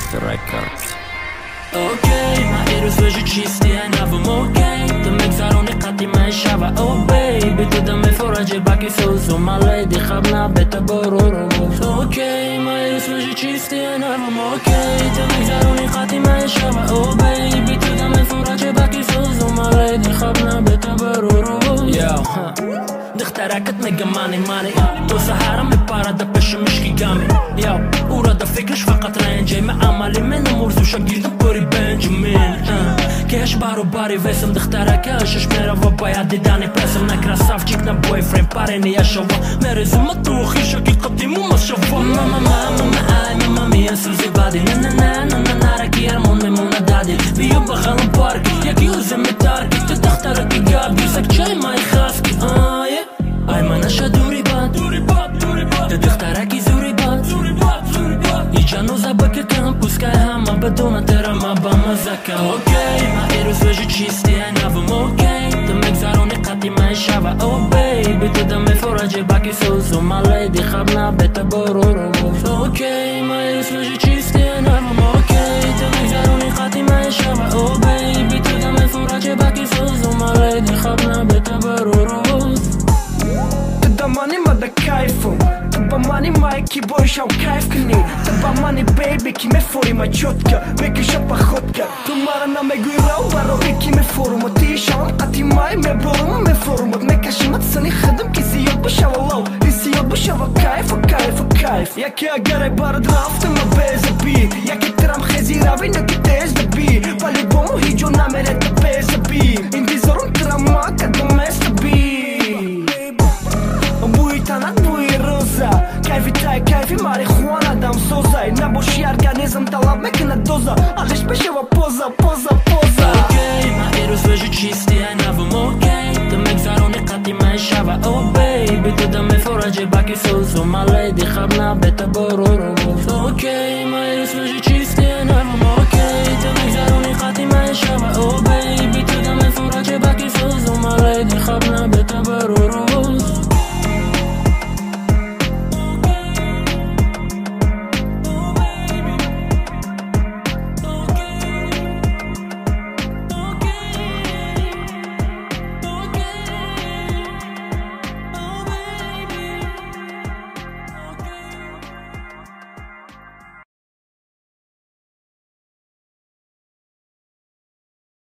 Records. اوکی من این روز وجه چیستی نوم اوکی تو مگذرونی قدیمه شوه او بیبی تو دم فرج باکی سوزو مالیدی خب نبت برو رو اوکی من این روز وجه چیستی نوم اوکی تو مگذرونی قدیمه شوه او بیبی تو دم فرج باکی سوزو مالیدی خب نبت برو رو دخترکت میگه مانی تو سهرم میپره ده پیش مشکی گمی او را ده فکرش فقط رنجه من عملی من مرزوشا گیردم بری بنجمین کهش برو باری ویسم دخترکشش میره و باید دیدنی پسم نه کراسافچیک نه بویفرین پاره نیشوا مرزم تو خیشا که قدیمو مشوا ماما میان سوزی بادی نه نرکی هرمون میمونه دادی بیو بخالم پارکی یکی اوزه میتارکی تو دخترکی گاب گیسک چای مای خاسکی ای منشا دوری باد تو دخترکی زوری باد ای جانو زبکه کم پوسکای همه بدونه تره ما با مزکه اوکی ما ای روز وجه چیستی نوم اوکی تو مگذرونی قدیمه شوه او بیبی تو دم فرج باکی سوزو مالیدی خب نبت برو رو اوکی ما ای روز وجه چیستی نوم اوکی تو مگذرونی قدیمه شوه او بیبی تو دم فرج باکی سوزو مالیدی خب نبت برو رو Mani ma da kajfum Të ba mani ma e ki bojsh au kajf këni Të ba mani baby ki me fori ma qotka Me kisha pa khotka Të marra na me gujra u baro i ki me foru Më ti shan ati maj me boru më me foru Më me kashimat sëni khëdëm ki si jod bësha wallau I si jod bësha va kajf Ja ke agare barë draftë më bezë bi Ja ke tëram khezi ravi në ki tez dhe bi Pali bomu higjo na mere të bezë bi Indi zorun tëram ma ka do mes të bi Tanat buj roza Kajfi taj, kajfi marihuana dam sozaj Na bosh organizëm talab me këna doza Ale shpesheva poza Okej, ma i roz vežu čisti aj navom okej Të megzaroni qati ma i shava oh baby Të dëm e forajë baki suzu Ma lady khab na beta